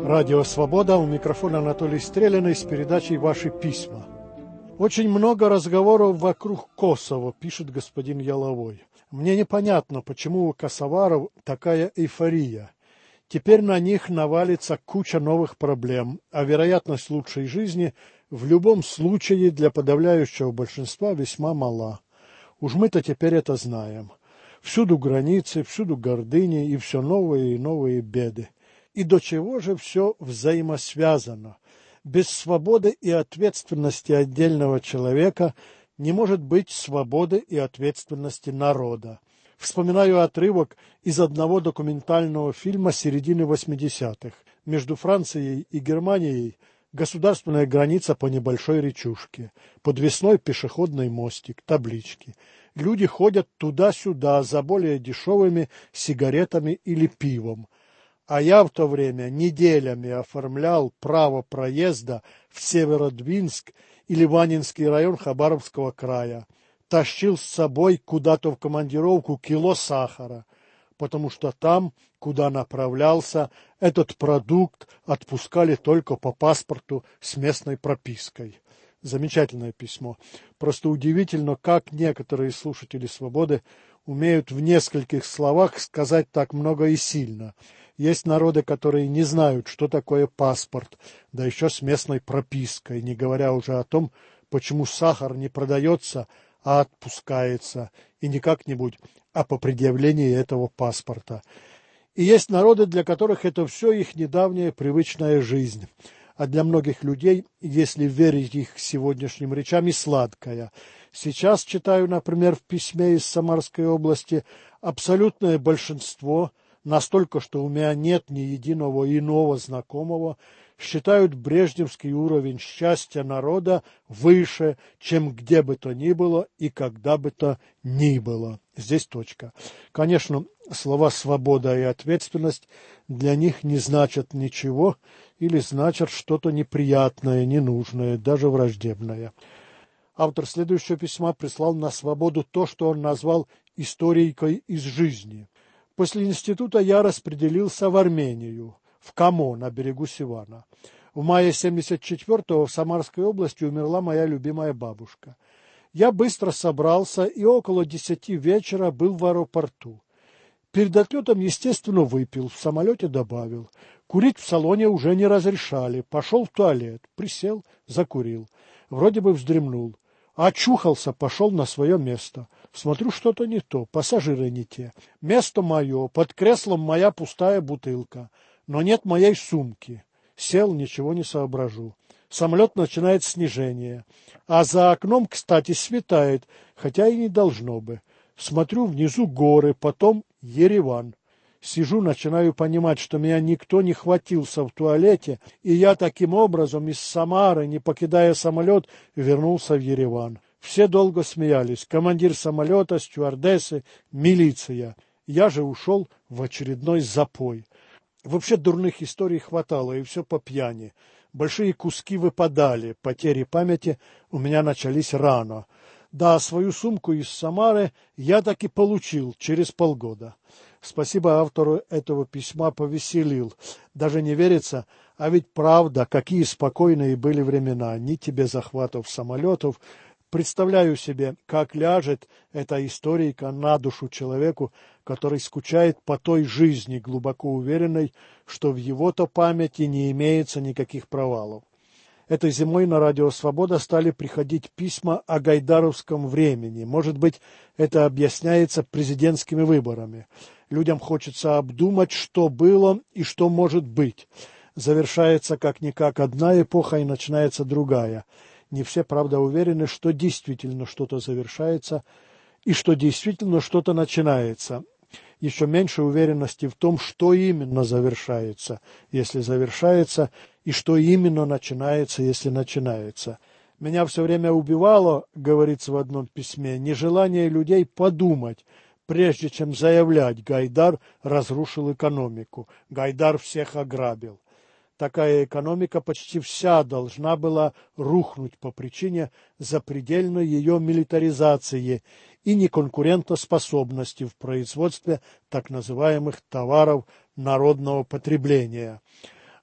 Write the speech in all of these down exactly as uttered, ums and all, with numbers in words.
Радио «Свобода», у микрофона Анатолий Стрелянный с передачей «Ваши письма». Очень много разговоров вокруг Косово, пишет господин Яловой. Мне непонятно, почему у косоваров такая эйфория. Теперь на них навалится куча новых проблем, а вероятность лучшей жизни в любом случае для подавляющего большинства весьма мала. Уж мы-то теперь это знаем. Всюду границы, всюду гордыни и все новые и новые беды. И до чего же все взаимосвязано? Без свободы и ответственности отдельного человека не может быть свободы и ответственности народа. Вспоминаю отрывок из одного документального фильма середины восьмидесятых. Между Францией и Германией государственная граница по небольшой речушке, подвесной пешеходный мостик, таблички. Люди ходят туда-сюда за более дешевыми сигаретами или пивом. А я в то время неделями оформлял право проезда в Северодвинск или Ванинский район Хабаровского края. Тащил с собой куда-то в командировку кило сахара, потому что там, куда направлялся, этот продукт отпускали только по паспорту с местной пропиской. Замечательное письмо. Просто удивительно, как некоторые слушатели «Свободы» умеют в нескольких словах сказать так много и сильно. Есть народы, которые не знают, что такое паспорт, да еще с местной пропиской, не говоря уже о том, почему сахар не продается, а отпускается, и не как-нибудь, а по предъявлении этого паспорта. И есть народы, для которых это все их недавняя привычная жизнь, а для многих людей, если верить их сегодняшним речам, и сладкая. Сейчас читаю, например, в письме из Самарской области, абсолютное большинство, настолько, что у меня нет ни единого иного знакомого, считают брежневский уровень счастья народа выше, чем где бы то ни было и когда бы то ни было. Здесь точка. Конечно, слова «свобода» и «ответственность» для них не значат ничего или значат что-то неприятное, ненужное, даже враждебное. Автор следующего письма прислал на «Свободу» то, что он назвал «историйкой из жизни». После института я распределился в Армению, в Камо на берегу Сивана. В мае семьдесят четвёртого в Самарской области умерла моя любимая бабушка. Я быстро собрался и около десяти вечера был в аэропорту. Перед отлетом, естественно, выпил, в самолете добавил. Курить в салоне уже не разрешали. Пошел в туалет, присел, закурил. Вроде бы вздремнул. Очухался, пошел на свое место. Смотрю, что-то не то, пассажиры не те. Место мое, под креслом моя пустая бутылка, но нет моей сумки. Сел, ничего не соображу. Самолет начинает снижение. А за окном, кстати, светает, хотя и не должно бы. Смотрю, внизу горы, потом Ереван. Сижу, начинаю понимать, что меня никто не хватился в туалете, и я таким образом из Самары, не покидая самолет, вернулся в Ереван. Все долго смеялись. Командир самолета, стюардессы, милиция. Я же ушел в очередной запой. Вообще дурных историй хватало, и все по пьяни. Большие куски выпадали, потери памяти у меня начались рано. Да, свою сумку из Самары я таки получил через полгода. Спасибо автору этого письма, повеселил. Даже не верится, а ведь правда, какие спокойные были времена. Ни тебе захватов самолетов. Представляю себе, как ляжет эта историйка на душу человеку, который скучает по той жизни, глубоко уверенной, что в его-то памяти не имеется никаких провалов. Этой зимой на радио «Свобода» стали приходить письма о гайдаровском времени. Может быть, это объясняется президентскими выборами. Людям хочется обдумать, что было и что может быть. Завершается как-никак одна эпоха и начинается другая. Не все, правда, уверены, что действительно что-то завершается и что действительно что-то начинается. Еще меньше уверенности в том, что именно завершается, если завершается, и что именно начинается, если начинается. Меня все время убивало, говорится в одном письме, нежелание людей подумать, прежде чем заявлять: Гайдар разрушил экономику, Гайдар всех ограбил. Такая экономика почти вся должна была рухнуть по причине запредельной ее милитаризации и неконкурентоспособности в производстве так называемых товаров народного потребления.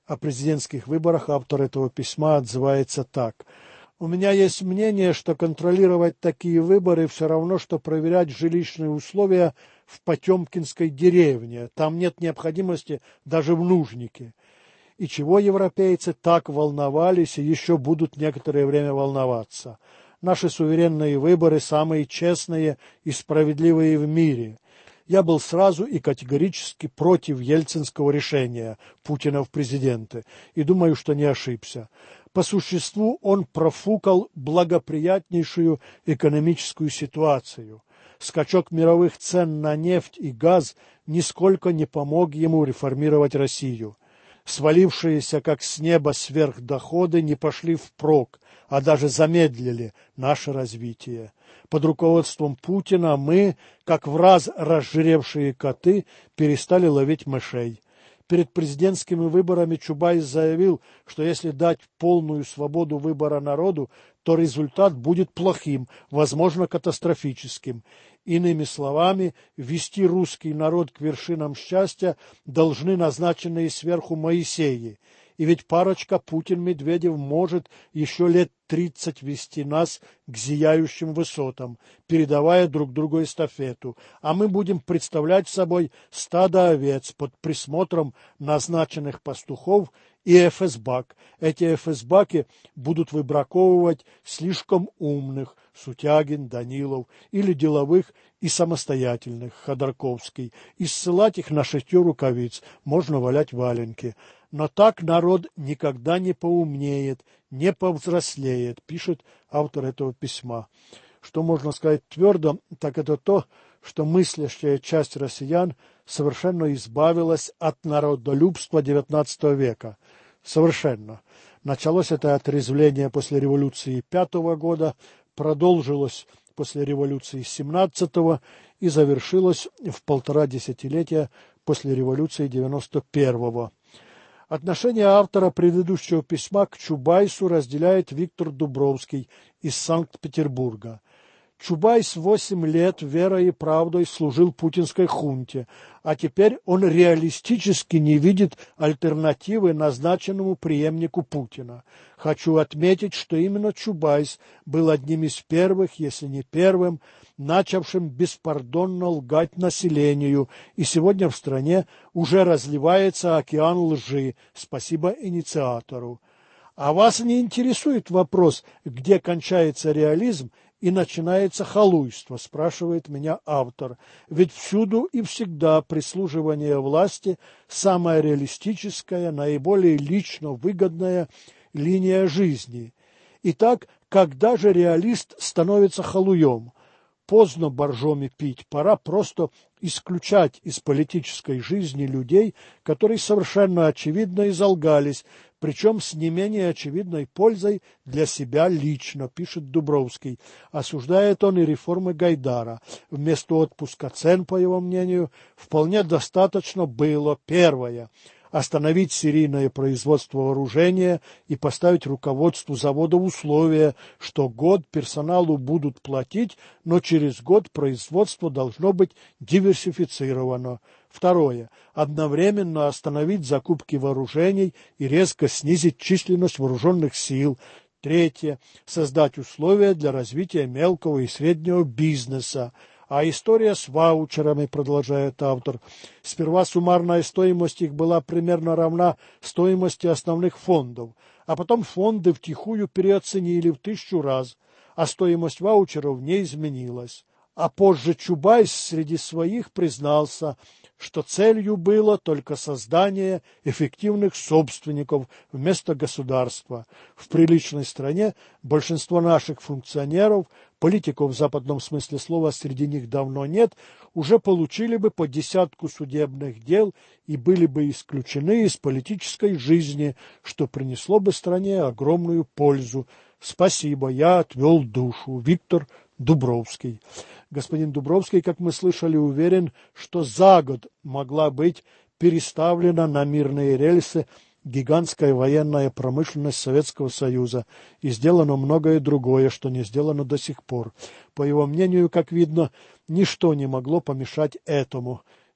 О президентских выборах автор этого письма отзывается так. «У меня есть мнение, что контролировать такие выборы все равно, что проверять жилищные условия в Потемкинской деревне. Там нет необходимости даже в нужнике. И чего европейцы так волновались и еще будут некоторое время волноваться? Наши суверенные выборы самые честные и справедливые в мире. Я был сразу и категорически против ельцинского решения Путина в президенты, и думаю, что не ошибся. По существу он профукал благоприятнейшую экономическую ситуацию. Скачок мировых цен на нефть и газ нисколько не помог ему реформировать Россию. Свалившиеся как с неба сверхдоходы не пошли впрок, а даже замедлили наше развитие. Под руководством Путина мы, как в раз разжиревшие коты, перестали ловить мышей. Перед президентскими выборами Чубайс заявил, что если дать полную свободу выбора народу, то результат будет плохим, возможно, катастрофическим. Иными словами, ввести русский народ к вершинам счастья должны назначенные сверху Моисеи. И ведь парочка Путин-Медведев может еще лет тридцать вести нас к зияющим высотам, передавая друг другу эстафету, а мы будем представлять собой стадо овец под присмотром назначенных пастухов и эфэсбак. Эти эфэсбаки будут выбраковывать слишком умных, Сутягин, Данилов, или деловых и самостоятельных, Ходорковский, и ссылать их на шитье рукавиц, можно валять валенки. Но так народ никогда не поумнеет, не повзрослеет, пишет автор этого письма. Что можно сказать твердо, так это то, что мыслящая часть россиян совершенно избавилась от народолюбства девятнадцатого века. Совершенно. Началось это отрезвление после революции пятого года, продолжилось после революции семнадцатого и завершилось в полтора десятилетия после революции девяносто первого. Отношение автора предыдущего письма к Чубайсу разделяет Виктор Дубровский из Санкт-Петербурга. Чубайс восемь лет верой и правдой служил путинской хунте, а теперь он реалистически не видит альтернативы назначенному преемнику Путина. Хочу отметить, что именно Чубайс был одним из первых, если не первым, начавшим беспардонно лгать населению, и сегодня в стране уже разливается океан лжи, спасибо инициатору. А вас не интересует вопрос, где кончается реализм и начинается халуйство, спрашивает меня автор. Ведь всюду и всегда прислуживание власти – самая реалистическая, наиболее лично выгодная линия жизни. Итак, когда же реалист становится халуем? Поздно боржоми пить, пора просто исключать из политической жизни людей, которые совершенно очевидно изолгались, причем с не менее очевидной пользой для себя лично, пишет Дубровский. Осуждает он и реформы Гайдара. Вместо отпуска цен, по его мнению, вполне достаточно было первое – остановить серийное производство вооружения и поставить руководству завода условия, что год персоналу будут платить, но через год производство должно быть диверсифицировано. Второе. Одновременно остановить закупки вооружений и резко снизить численность вооруженных сил. Третье. Создать условия для развития мелкого и среднего бизнеса. А история с ваучерами, продолжает автор. Сперва суммарная стоимость их была примерно равна стоимости основных фондов, а потом фонды втихую переоценили в тысячу раз, а стоимость ваучеров не изменилась. А позже Чубайс среди своих признался, что целью было только создание эффективных собственников вместо государства. В приличной стране большинство наших функционеров, политиков в западном смысле слова среди них давно нет, уже получили бы по десятку судебных дел и были бы исключены из политической жизни, что принесло бы стране огромную пользу. Спасибо, я отвел душу. Виктор Дубровский. Господин Дубровский, как мы слышали, уверен, что за год могла быть переставлена на мирные рельсы гигантская военная промышленность Советского Союза, и сделано многое другое, что не сделано до сих пор. По его мнению, как видно, ничто не могло помешать этому.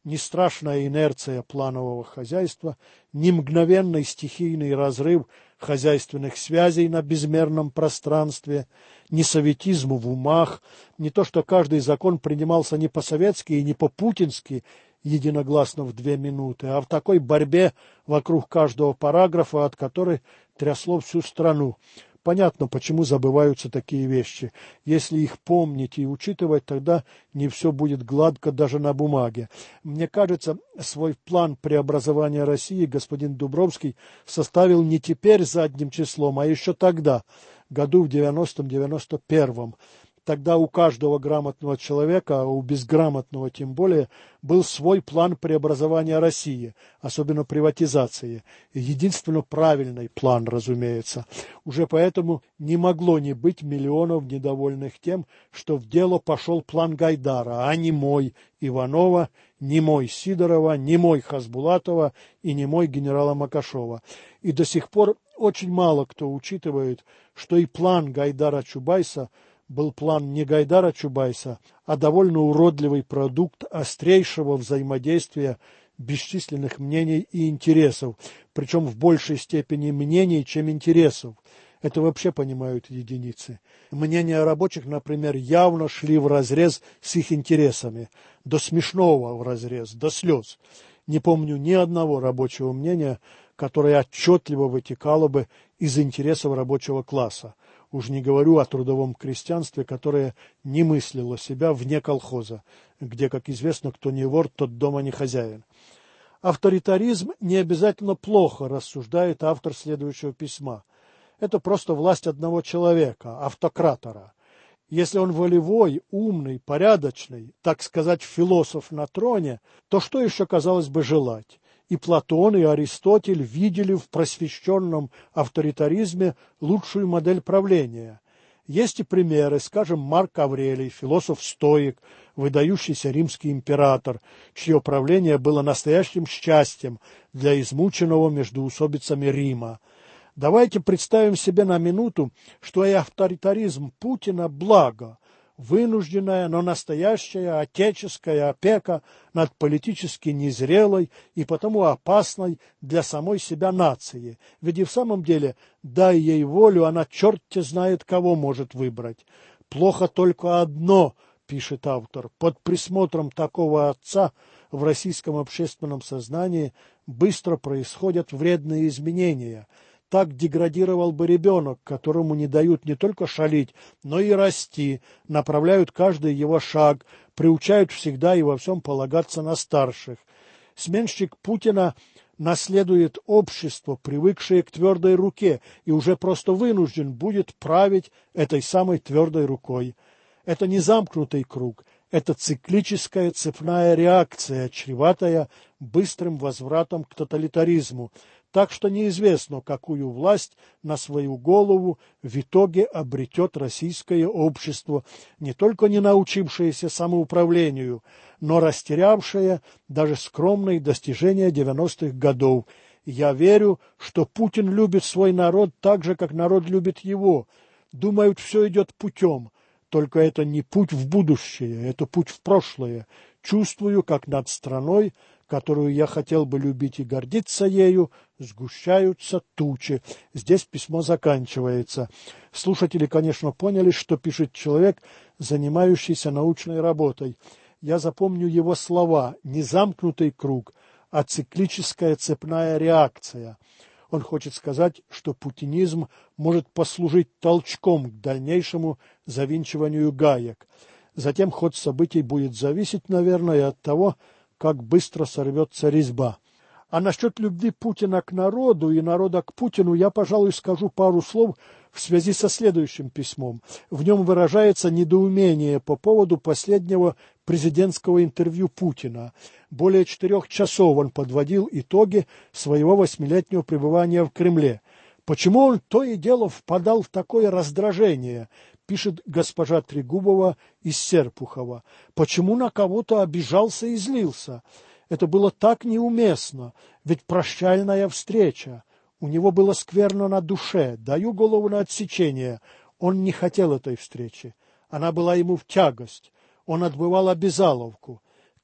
ни страшная инерция планового хозяйства, ни мгновенный стихийный разрыв хозяйственных связей на безмерном пространстве, ни советизм в умах, не то, что каждый закон принимался не по-советски и не по-путински, единогласно в две минуты, а в такой борьбе вокруг каждого параграфа, от которой трясло всю страну. Понятно, почему забываются такие вещи. Если их помнить и учитывать, тогда не все будет гладко даже на бумаге. Мне кажется, свой план преобразования России господин Дубровский составил не теперь задним числом, а еще тогда, году в девяностом-девяносто первом. Тогда у каждого грамотного человека, а у безграмотного тем более, был свой план преобразования России, особенно приватизации. Единственно правильный план, разумеется. Уже поэтому не могло не быть миллионов недовольных тем, что в дело пошел план Гайдара, а не мой Иванова, не мой Сидорова, не мой Хасбулатова и не мой генерала Макашова. И до сих пор очень мало кто учитывает, что и план Гайдара-Чубайса был план не Гайдара Чубайса, а довольно уродливый продукт острейшего взаимодействия бесчисленных мнений и интересов, причем в большей степени мнений, чем интересов. Это вообще понимают единицы. Мнения рабочих, например, явно шли вразрез с их интересами, до смешного вразрез, до слез. Не помню ни одного рабочего мнения, которое отчетливо вытекало бы из интересов рабочего класса. Уж не говорю о трудовом крестьянстве, которое не мыслило себя вне колхоза, где, как известно, кто не вор, тот дома не хозяин. Авторитаризм не обязательно плохо, рассуждает автор следующего письма. Это просто власть одного человека, автократора. Если он волевой, умный, порядочный, так сказать, философ на троне, то что еще, казалось бы, желать? И Платон, и Аристотель видели в просвещенном авторитаризме лучшую модель правления. Есть и примеры, скажем, Марк Аврелий, философ-стоик, выдающийся римский император, чье правление было настоящим счастьем для измученного междоусобицами Рима. Давайте представим себе на минуту, что и авторитаризм Путина – благо, вынужденная, но настоящая отеческая опека над политически незрелой и потому опасной для самой себя нации. Ведь и в самом деле, дай ей волю, она черт-те знает кого может выбрать. Плохо только одно, пишет автор, под присмотром такого отца в российском общественном сознании быстро происходят вредные изменения. Так деградировал бы ребенок, которому не дают не только шалить, но и расти, направляют каждый его шаг, приучают всегда и во всем полагаться на старших. Сменщик Путина наследует общество, привыкшее к твердой руке, и уже просто вынужден будет править этой самой твердой рукой. Это не замкнутый круг, это циклическая цепная реакция, чреватая быстрым возвратом к тоталитаризму. Так что неизвестно, какую власть на свою голову в итоге обретет российское общество, не только не научившееся самоуправлению, но растерявшее даже скромные достижения девяностых годов. Я верю, что Путин любит свой народ так же, как народ любит его. Думают, все идет путем. Только это не путь в будущее, это путь в прошлое. Чувствую, как над страной, которую я хотел бы любить и гордиться ею, сгущаются тучи. Здесь письмо заканчивается. Слушатели, конечно, поняли, что пишет человек, занимающийся научной работой. Я запомню его слова: не замкнутый круг, а циклическая цепная реакция. Он хочет сказать, что путинизм может послужить толчком к дальнейшему завинчиванию гаек. Затем ход событий будет зависеть, наверное, от того, как быстро сорвется резьба. А насчет любви Путина к народу и народа к Путину я, пожалуй, скажу пару слов в связи со следующим письмом. В нем выражается недоумение по поводу последнего президентского интервью Путина. Более четырех часов он подводил итоги своего восьмилетнего пребывания в Кремле. Почему он то и дело впадал в такое раздражение, пишет госпожа Трегубова из Серпухова. Почему на кого-то обижался и злился? Это было так неуместно, ведь прощальная встреча. У него было скверно на душе, даю голову на отсечение. Он не хотел этой встречи. Она была ему в тягость. Он отбывал обязаловку.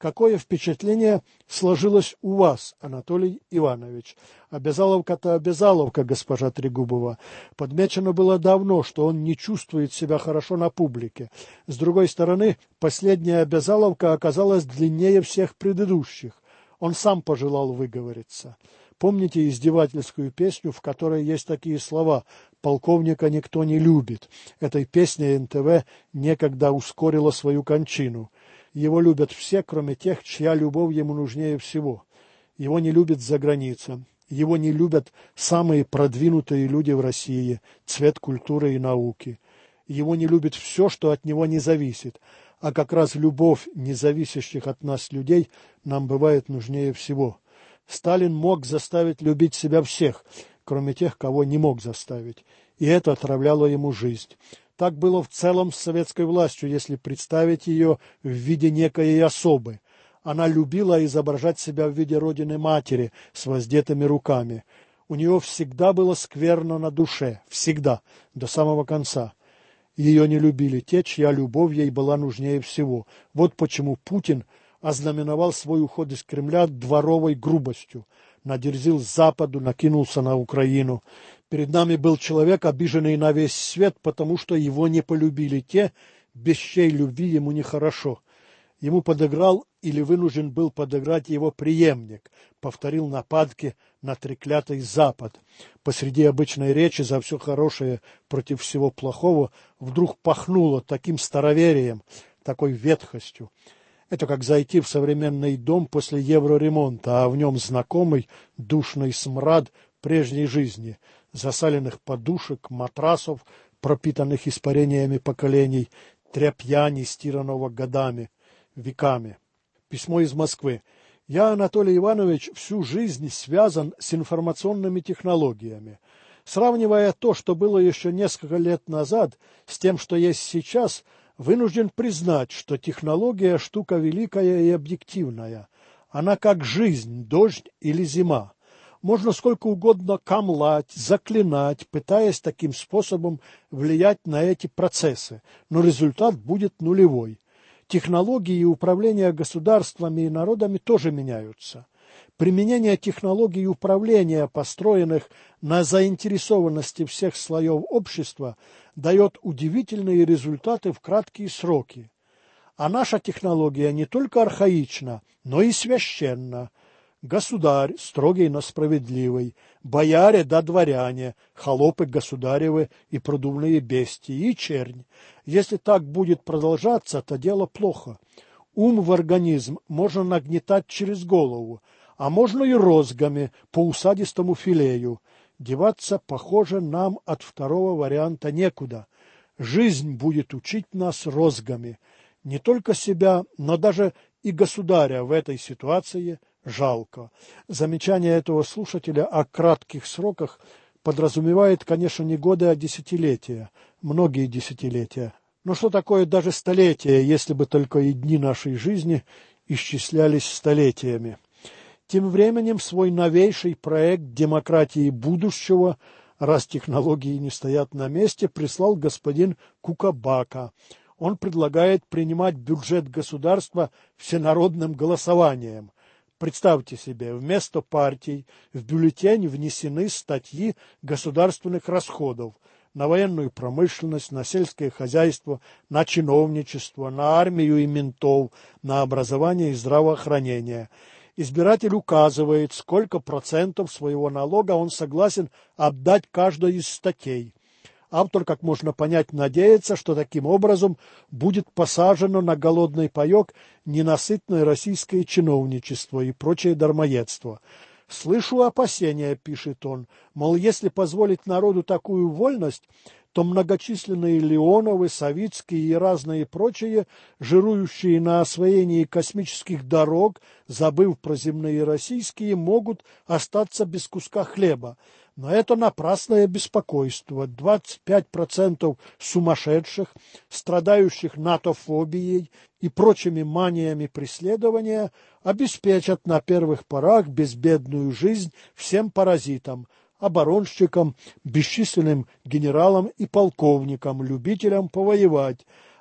Какое впечатление сложилось у вас, Анатолий Иванович? Обязаловка-то обязаловка, госпожа Трегубова. Подмечено было давно, что он не чувствует себя хорошо на публике. С другой стороны, последняя обязаловка оказалась длиннее всех предыдущих. Он сам пожелал выговориться. Помните издевательскую песню, в которой есть такие слова «Полковника никто не любит». Этой песней эн тэ вэ некогда ускорила свою кончину. Его любят все, кроме тех, чья любовь ему нужнее всего. Его не любят за границей. Его не любят самые продвинутые люди в России, цвет культуры и науки. Его не любит все, что от него не зависит. А как раз любовь независящих от нас людей нам бывает нужнее всего. Сталин мог заставить любить себя всех, кроме тех, кого не мог заставить. И это отравляло ему жизнь. Так было в целом с советской властью, если представить ее в виде некой особы. Она любила изображать себя в виде родины-матери с воздетыми руками. У нее всегда было скверно на душе, всегда, до самого конца. Ее не любили те, чья любовь ей была нужнее всего. Вот почему Путин ознаменовал свой уход из Кремля дворовой грубостью. Надерзил Западу, накинулся на Украину. Перед нами был человек, обиженный на весь свет, потому что его не полюбили те, без чьей любви ему нехорошо. Ему подыграл или вынужден был подыграть его преемник, повторил нападки на треклятый Запад. Посреди обычной речи за все хорошее против всего плохого вдруг пахнуло таким староверием, такой ветхостью. Это как зайти в современный дом после евроремонта, а в нем знакомый душный смрад прежней жизни, засаленных подушек, матрасов, пропитанных испарениями поколений, тряпья, нестиранного годами, веками. Письмо из Москвы. Я, Анатолий Иванович, всю жизнь связан с информационными технологиями. Сравнивая то, что было еще несколько лет назад, с тем, что есть сейчас, вынужден признать, что технология – штука великая и объективная. Она как жизнь, дождь или зима. Можно сколько угодно камлать, заклинать, пытаясь таким способом влиять на эти процессы, но результат будет нулевой. Технологии и управление государствами и народами тоже меняются. Применение технологий управления, построенных на заинтересованности всех слоев общества, дает удивительные результаты в краткие сроки. А наша технология не только архаична, но и священна. Государь строгий, но справедливый, бояре да дворяне, холопы государевы и продувные бестии, и чернь. Если так будет продолжаться, то дело плохо. Ум в организм можно нагнетать через голову, а можно и розгами по усадистому филею. Деваться, похоже, нам от второго варианта некуда. Жизнь будет учить нас розгами. Не только себя, но даже и государя в этой ситуации жалко. Замечание этого слушателя о кратких сроках подразумевает, конечно, не годы, а десятилетия, многие десятилетия. Но что такое даже столетия, если бы только и дни нашей жизни исчислялись столетиями? Тем временем свой новейший проект демократии будущего, раз технологии не стоят на месте, прислал господин Кукабака. Он предлагает принимать бюджет государства всенародным голосованием. Представьте себе, вместо партий в бюллетень внесены статьи государственных расходов на военную промышленность, на сельское хозяйство, на чиновничество, на армию и ментов, на образование и здравоохранение. Избиратель указывает, сколько процентов своего налога он согласен отдать каждой из статей. Автор, как можно понять, надеется, что таким образом будет посажено на голодный паек ненасытное российское чиновничество и прочее дармоедство. «Слышу опасения», — пишет он, мол, если позволить народу такую вольность, то многочисленные Леоновы, Савицкие и разные прочие, жирующие на освоении космических дорог, забыв про земные российские, могут остаться без куска хлеба. Но это напрасное беспокойство. двадцать пять процентов сумасшедших, страдающих натофобией и прочими маниями преследования, обеспечат на первых порах безбедную жизнь всем паразитам, оборонщикам, бесчисленным генералам и полковникам, любителям повоевать,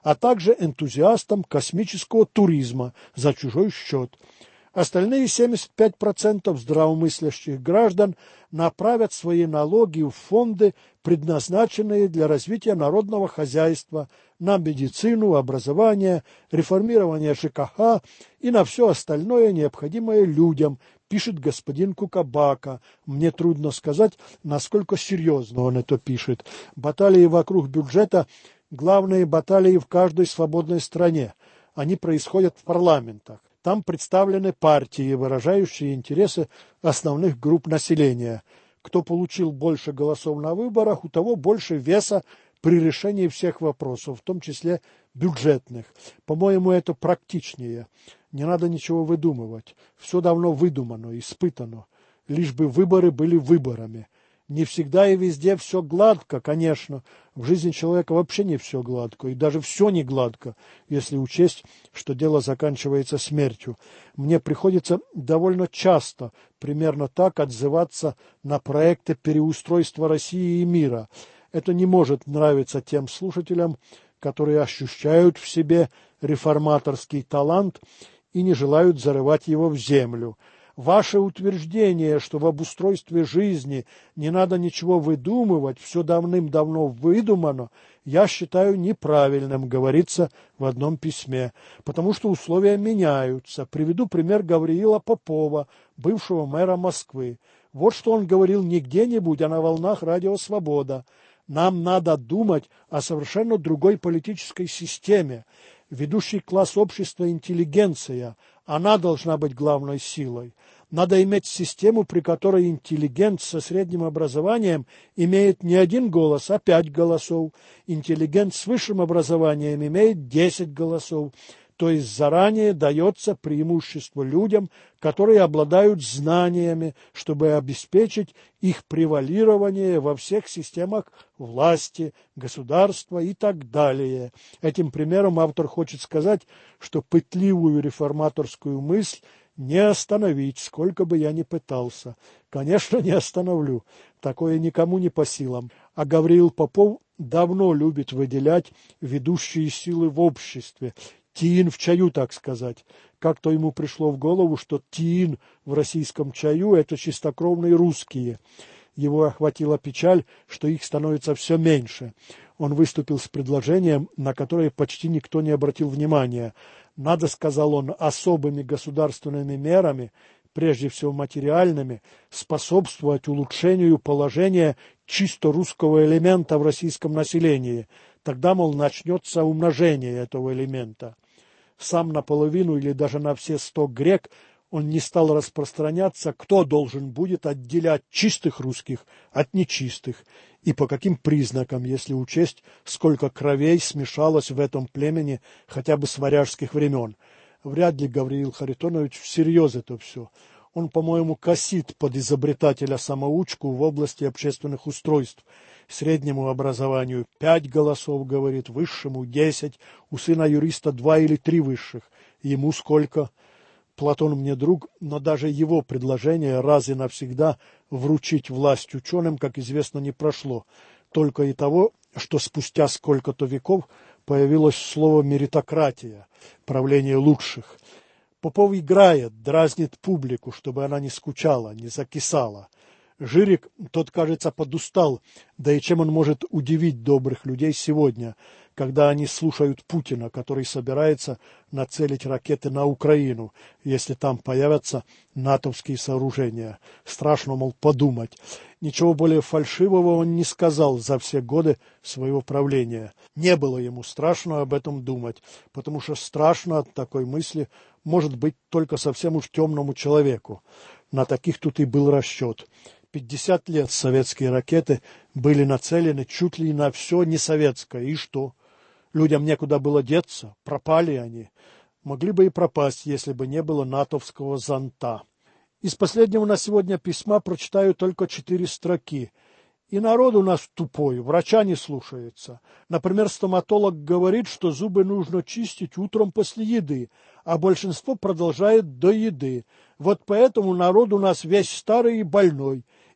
а также энтузиастам космического туризма за чужой счет. Остальные семьдесят пять процентов здравомыслящих граждан направят свои налоги в фонды, предназначенные для развития народного хозяйства, на медицину, образование, реформирование ЖКХ и на все остальное, необходимое людям, пишет господин Кукабака. Мне трудно сказать, насколько серьезно он это пишет. Баталии вокруг бюджета – главные баталии в каждой свободной стране. Они происходят в парламентах. Там представлены партии, выражающие интересы основных групп населения. Кто получил больше голосов на выборах, у того больше веса при решении всех вопросов, в том числе бюджетных. По-моему, это практичнее. Не надо ничего выдумывать. Все давно выдумано, испытано. Лишь бы выборы были выборами. Не всегда и везде все гладко, конечно. В жизни человека вообще не все гладко, и даже все не гладко, если учесть, что дело заканчивается смертью. Мне приходится довольно часто примерно так отзываться на проекты переустройства России и мира. Это не может нравиться тем слушателям, которые ощущают в себе реформаторский талант и не желают зарывать его в землю. Ваше утверждение, что в обустройстве жизни не надо ничего выдумывать, все давным-давно выдумано, я считаю неправильным, говорится в одном письме, потому что условия меняются. Приведу пример Гавриила Попова, бывшего мэра Москвы. Вот что он говорил не где-нибудь, а на волнах радио «Свобода». Нам надо думать о совершенно другой политической системе. Ведущий класс общества – интеллигенция. Она должна быть главной силой. Надо иметь систему, при которой интеллигент со средним образованием имеет не один голос, а пять голосов. Интеллигент с высшим образованием имеет десять голосов. То есть заранее дается преимущество людям, которые обладают знаниями, чтобы обеспечить их превалирование во всех системах власти, государства и так далее. Этим примером автор хочет сказать, что пытливую реформаторскую мысль не остановить, сколько бы я ни пытался. Конечно, не остановлю. Такое никому не по силам. А Гавриил Попов давно любит выделять ведущие силы в обществе. Тиин в чаю, так сказать. Как-то ему пришло в голову, что тиин в российском чаю – это чистокровные русские. Его охватила печаль, что их становится все меньше. Он выступил с предложением, на которое почти никто не обратил внимания. Надо, сказал он, особыми государственными мерами, прежде всего материальными, способствовать улучшению положения чисто русского элемента в российском населении. Тогда, мол, начнется умножение этого элемента. Сам наполовину или даже на все сто грек он не стал распространяться, кто должен будет отделять чистых русских от нечистых, и по каким признакам, если учесть, сколько кровей смешалось в этом племени хотя бы с варяжских времен. Вряд ли Гавриил Харитонович всерьез это все. Он, по-моему, косит под изобретателя-самоучку в области общественных устройств. Среднему образованию пять голосов, говорит, высшему десять, у сына юриста два или три высших. Ему сколько? Платон мне друг, но даже его предложение раз и навсегда вручить власть ученым, как известно, не прошло. Только и того, что спустя сколько-то веков появилось слово «меритократия», правление лучших. Попов играет, дразнит публику, чтобы она не скучала, не закисала. Жирик, тот, кажется, подустал, да и чем он может удивить добрых людей сегодня, когда они слушают Путина, который собирается нацелить ракеты на Украину, если там появятся натовские сооружения. Страшно, мол, подумать. Ничего более фальшивого он не сказал за все годы своего правления. Не было ему страшно об этом думать, потому что страшно от такой мысли может быть только совсем уж темному человеку. На таких тут и был расчет. Пятьдесят лет советские ракеты были нацелены чуть ли на все несоветское. И что? Людям некуда было деться, пропали они. Могли бы и пропасть, если бы не было натовского зонта. Из последнего на сегодня письма прочитаю только четыре строки. И народ у нас тупой, врача не слушается. Например, стоматолог говорит, что зубы нужно чистить утром после еды, а большинство продолжает до еды. Вот поэтому народ у нас весь старый и больной.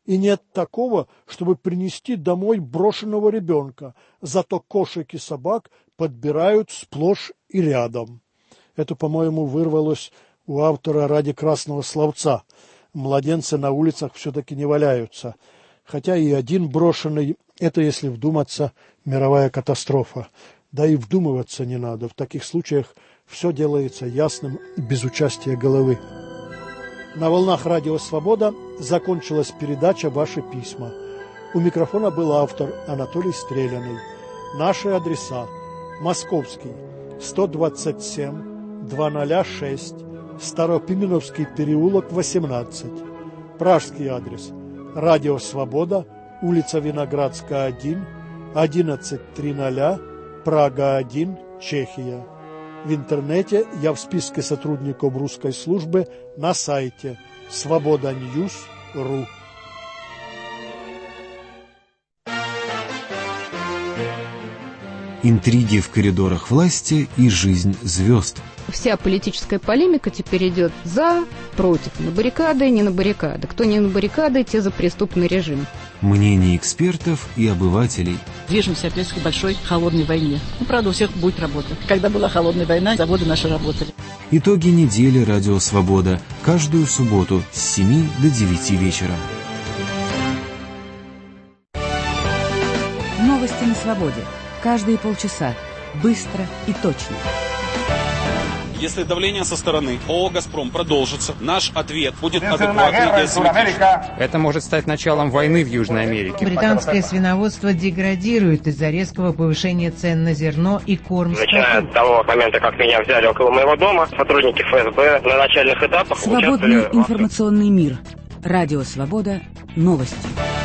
И нет такого, чтобы принести домой брошенного ребенка. Зато кошек и собак подбирают сплошь и рядом. Это, по-моему, вырвалось у автора ради красного словца. Младенцы на улицах все-таки не валяются. Хотя и один брошенный – это, если вдуматься, мировая катастрофа. Да и вдумываться не надо. В таких случаях все делается ясным без участия головы. На волнах Радио Свобода закончилась передача «Ваши письма». У микрофона был автор Анатолий Стреляный. Наши адреса: Московский, сто двадцать семь, двести шесть, Старопименовский переулок, восемнадцать. Пражский адрес: Радио Свобода, улица Виноградская, один, одиннадцать триста, Прага, один, Чехия. В интернете я в списке сотрудников русской службы на сайте свобода ньюс точка ру. Интриги в коридорах власти и жизнь звезд. Вся политическая полемика теперь идет за, против, на баррикады, не на баррикады. Кто не на баррикады, те за преступный режим. Мнения экспертов и обывателей. Движемся опять к большой холодной войне. Ну, правда, у всех будет работа. Когда была холодная война, заводы наши работали. Итоги недели «Радио Свобода». Каждую субботу с семи до девяти вечера. Новости на свободе. Каждые полчаса. Быстро и точно. Если давление со стороны ООО «Газпром» продолжится, наш ответ будет адекватный и асимметричный. Это может стать началом войны в Южной Америке. Британское свиноводство деградирует из-за резкого повышения цен на зерно и корм скоту. Начиная от того момента, как меня взяли около моего дома, сотрудники эф эс бэ на начальных этапах Свободный участвовали... информационный мир. Радио Свобода. Новости.